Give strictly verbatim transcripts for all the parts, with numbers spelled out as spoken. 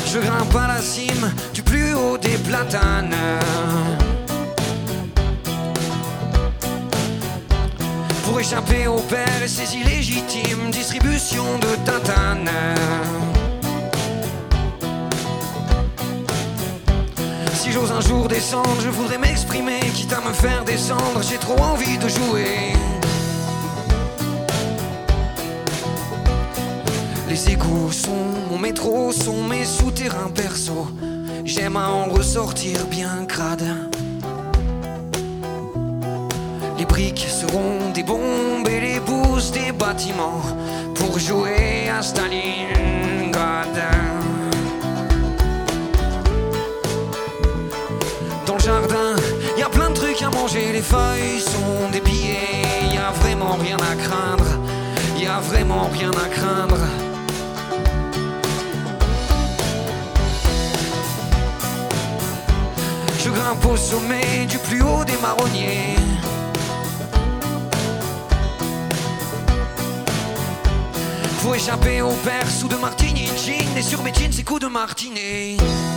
Je grimpe à la cime du plus haut des platanes. Pour échapper au père et ses illégitimes distributions de tatanes. Si j'ose un jour descendre, je voudrais m'exprimer, quitte à me faire descendre, j'ai trop envie de jouer. Les égouts sont mon métro, sont mes souterrains perso. J'aime à en ressortir bien crade. Les briques seront des bombes et les bouses des bâtiments pour jouer à Stalingrad. Dans le jardin, y a plein de trucs à manger, les feuilles sont des billets. Y a vraiment rien à craindre, y a vraiment rien à craindre. Je grimpe au sommet du plus haut des marronniers. Pour échapper au père sous de martini gin, et sur mes jeans c'est coups de martinet.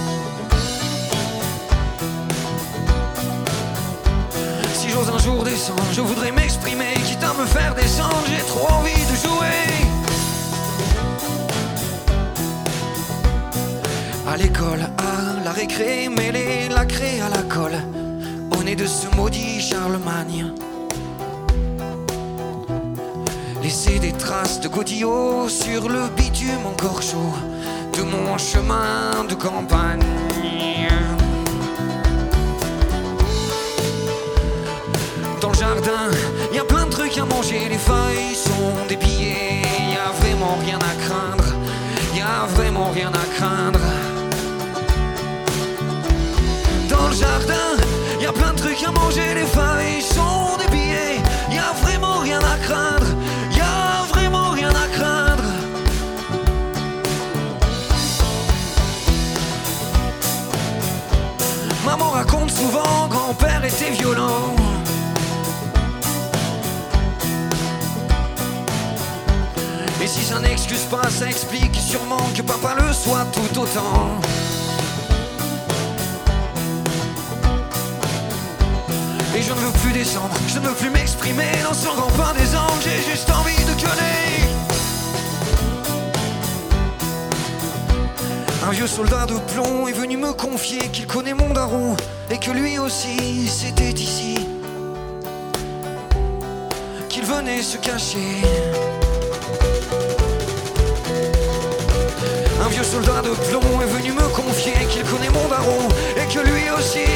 Si j'ose un jour descendre, je voudrais m'exprimer, quitte à me faire descendre, j'ai trop envie de jouer. À l'école, à la récré, mêler la craie à la colle, au nez de ce maudit Charlemagne. Laisser des traces de godillots sur le bitume encore chaud de mon chemin de campagne. Dans le jardin, y a plein de trucs à manger, les feuilles sont des billets. Y a vraiment rien à craindre, y a vraiment rien à craindre. Dans le jardin, y a plein de trucs à manger, les feuilles sont des billets. Y a vraiment rien à craindre, y a vraiment rien à craindre. Maman raconte souvent, grand-père était violent. Et si ça n'excuse pas, ça explique sûrement que papa le soit tout autant. Et je ne veux plus descendre, je ne veux plus m'exprimer dans ce rempart des anges, j'ai juste envie de gueuler. Un vieux soldat de plomb est venu me confier qu'il connaît mon daron et que lui aussi c'était ici qu'il venait se cacher. Un vieux soldat de plomb est venu me confier qu'il connaît mon daron et que lui aussi